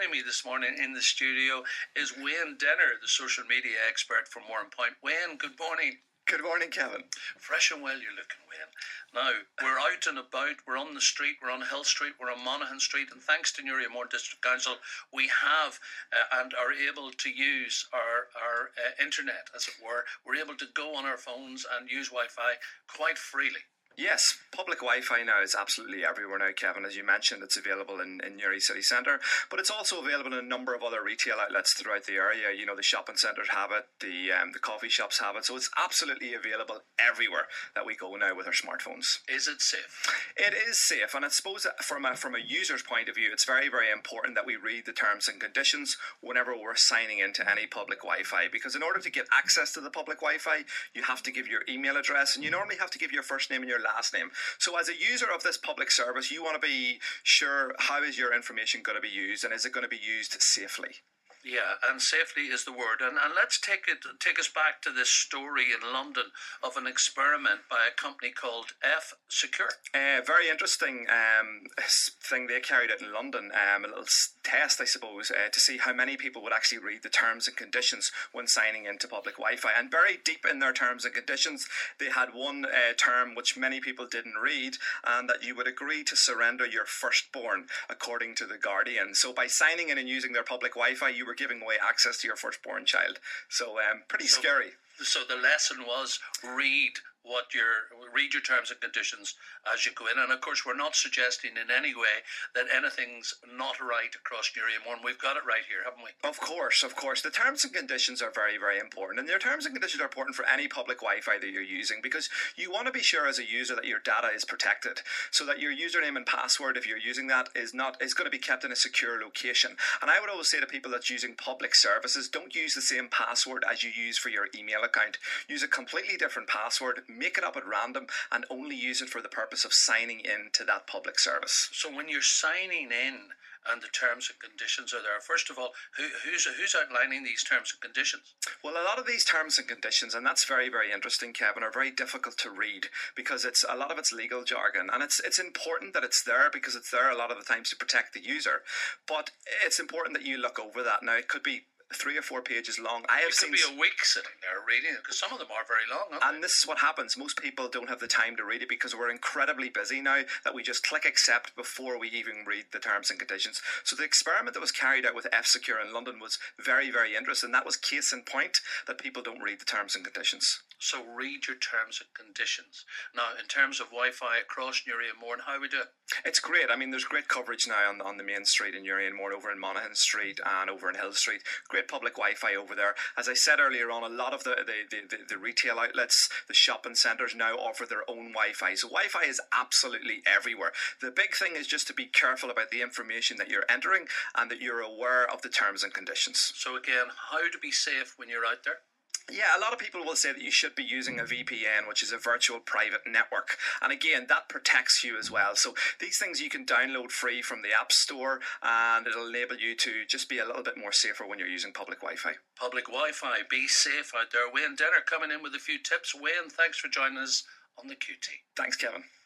joining me this morning in the studio is Wayne Denner, the social media expert for More Point. Wayne, good morning. Good morning, Kevin. Fresh and well you're looking, Wayne. Now, we're out and about, we're on the street, we're on Hill Street, we're on Monaghan Street, and thanks to Newry and Moore District Council, we have and are able to use our internet, as it were. We're able to go on our phones and use Wi-Fi quite freely. Yes, public Wi-Fi now is absolutely everywhere now, Kevin. As you mentioned, it's available in Newry City Centre, but it's also available in a number of other retail outlets throughout the area. You know, the shopping centres have it, the coffee shops have it, so it's absolutely available everywhere that we go now with our smartphones. Is it safe? It is safe, and I suppose that from a user's point of view, it's very, very important that we read the terms and conditions whenever we're signing into any public Wi-Fi, because in order to get access to the public Wi-Fi, you have to give your email address, and you normally have to give your first name and your last name. So as a user of this public service, you want to be sure how is your information going to be used, and is it going to be used safely? Yeah, and safely is the word. And let's take us back to this story in London of an experiment by a company called F-Secure. Very interesting thing they carried out in London, a little test, I suppose, to see how many people would actually read the terms and conditions when signing into public Wi-Fi. And very deep in their terms and conditions, they had one term which many people didn't read, and that you would agree to surrender your firstborn, according to The Guardian. So by signing in and using their public Wi-Fi, you were giving away access to your firstborn child. So pretty scary. So the lesson was read your terms and conditions as you go in. And of course, we're not suggesting in any way that anything's not right across Newry and Moore. We've got it right here, haven't we? Of course. The terms and conditions are very, very important. And your terms and conditions are important for any public Wi-Fi that you're using, because you want to be sure as a user that your data is protected, so that your username and password, if you're using that, is going to be kept in a secure location. And I would always say to people that's using public services, don't use the same password as you use for your email account. Use a completely different password, make it up at random, and only use it for the purpose of signing in to that public service. So when you're signing in and the terms and conditions are there, first of all, who's outlining these terms and conditions? Well, a lot of these terms and conditions, and that's very, very interesting, Kevin, are very difficult to read, because a lot of it's legal jargon, and it's important that it's there, because it's there a lot of the times to protect the user. But it's important that you look over that. Now, it could be 3 or 4 pages long. It could be a week sitting there reading it, because some of them are very long, aren't they? And this is what happens. Most people don't have the time to read it, because we're incredibly busy now that we just click accept before we even read the terms and conditions. So the experiment that was carried out with F-Secure in London was very, very interesting. That was case in point that people don't read the terms and conditions. So read your terms and conditions. Now, in terms of Wi-Fi across Newry and Moore, how we do it? It's great. I mean, there's great coverage now on the main street in Newry and Moore, over in Monaghan Street and over in Hill Street. Great public Wi-Fi over there. As I said earlier on, a lot of the retail outlets, the shopping centres now offer their own Wi-Fi. So Wi-Fi is absolutely everywhere. The big thing is just to be careful about the information that you're entering, and that you're aware of the terms and conditions. So again, how to be safe when you're out there? Yeah, a lot of people will say that you should be using a VPN, which is a virtual private network. And again, that protects you as well. So these things you can download free from the App Store, and it'll enable you to just be a little bit more safer when you're using public Wi-Fi. Public Wi-Fi, be safe out there. Wayne Denner coming in with a few tips. Wayne, thanks for joining us on the QT. Thanks, Kevin.